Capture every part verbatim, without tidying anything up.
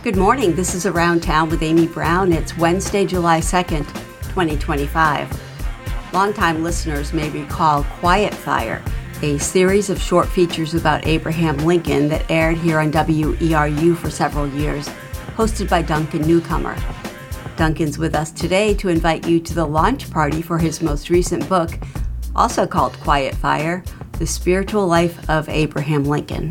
Good morning. This is Around Town with Amy Brown. It's Wednesday, July second, twenty twenty-five. Longtime listeners may recall Quiet Fire, a series of short features about Abraham Lincoln that aired here on W E R U for several years, hosted by Duncan Newcomer. Duncan's with us today to invite you to the launch party for his most recent book, also called Quiet Fire, The Spiritual Life of Abraham Lincoln.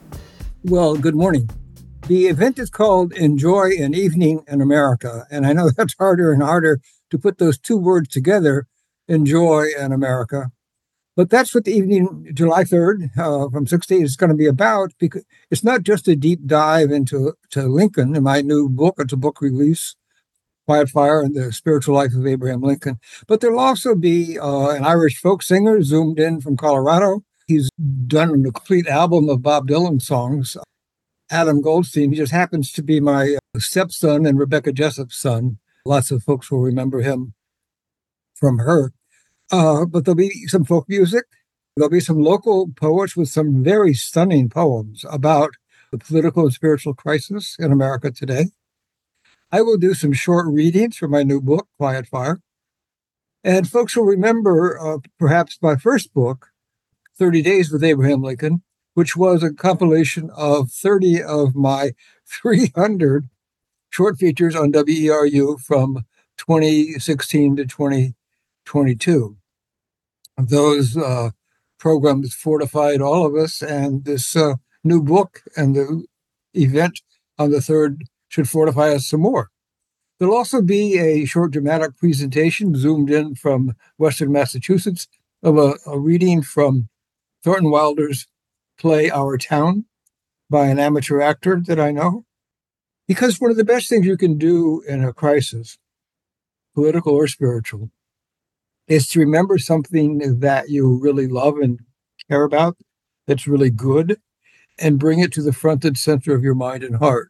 Well, good morning. The event is called Enjoy an Evening in America, and I know that's harder and harder to put those two words together, enjoy in America. But that's what the evening, July third, uh, from six to eight is going to be about, because it's not just a deep dive into to Lincoln in my new book. It's a book release, Quiet Fire and the Spiritual Life of Abraham Lincoln. But there'll also be uh, an Irish folk singer zoomed in from Colorado. He's done a complete album of Bob Dylan songs. Adam Goldstein, he just happens to be my stepson and Rebecca Jessup's son. Lots of folks will remember him from her. Uh, but there'll be some folk music. There'll be some local poets with some very stunning poems about the political and spiritual crisis in America today. I will do some short readings from my new book, Quiet Fire. And folks will remember uh, perhaps my first book, thirty days with Abraham Lincoln, which was a compilation of thirty of my three hundred short features on W E R U from twenty sixteen to twenty twenty-two. Those uh, programs fortified all of us, and this uh, new book and the event on the third should fortify us some more. There'll also be a short dramatic presentation zoomed in from Western Massachusetts of a, a reading from Thornton Wilder's play Our Town by an amateur actor that I know. Because one of the best things you can do in a crisis, political or spiritual, is to remember something that you really love and care about, that's really good, and bring it to the front and center of your mind and heart.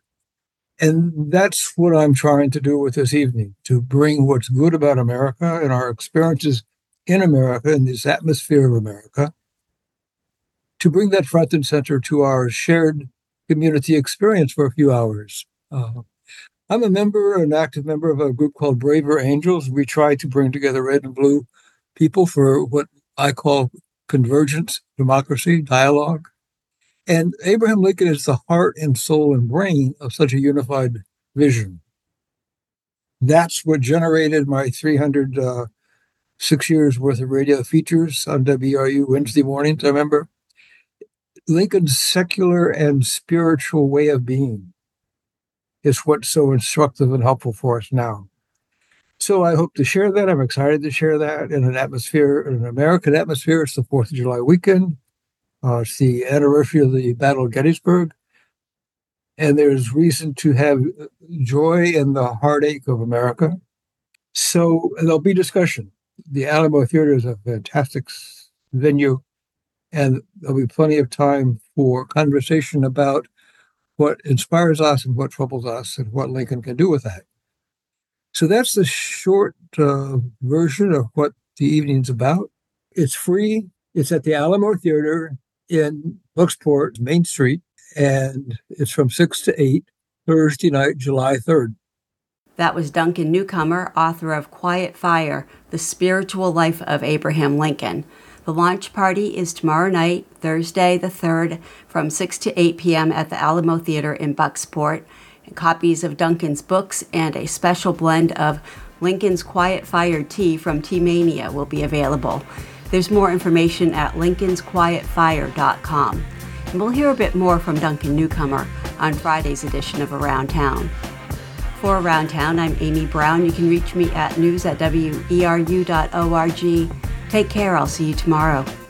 And that's what I'm trying to do with this evening, to bring what's good about America and our experiences in America, in this atmosphere of America, to bring that front and center to our shared community experience for a few hours. Uh, I'm a member, an active member of a group called Braver Angels. We try to bring together red and blue people for what I call convergence, democracy, dialogue. And Abraham Lincoln is the heart and soul and brain of such a unified vision. That's what generated my three hundred uh, six years worth of radio features on W E R U Wednesday mornings, I remember. Lincoln's secular and spiritual way of being is what's so instructive and helpful for us now. So I hope to share that. I'm excited to share that in an atmosphere, in an American atmosphere. It's the fourth of July weekend. Uh, it's the anniversary of the Battle of Gettysburg. And there's reason to have joy in the heartache of America. So there'll be discussion. The Alamo Theater is a fantastic venue. And there'll be plenty of time for conversation about what inspires us and what troubles us and what Lincoln can do with that. So that's the short uh, version of what the evening's about. It's free. It's at the Alamo Theater in Bucksport, Main Street, and it's from six to eight, Thursday night, July third. That was Duncan Newcomer, author of Quiet Fire, The Spiritual Life of Abraham Lincoln. The launch party is tomorrow night, Thursday the third, from six to eight p.m. at the Alamo Theater in Bucksport. And copies of Duncan's books and a special blend of Lincoln's Quiet Fire tea from Tea Mania will be available. There's more information at lincolns quiet fire dot com. And we'll hear a bit more from Duncan Newcomer on Friday's edition of Around Town. For Around Town, I'm Amy Brown. You can reach me at news at W E R U dot org. Take care. I'll see you tomorrow.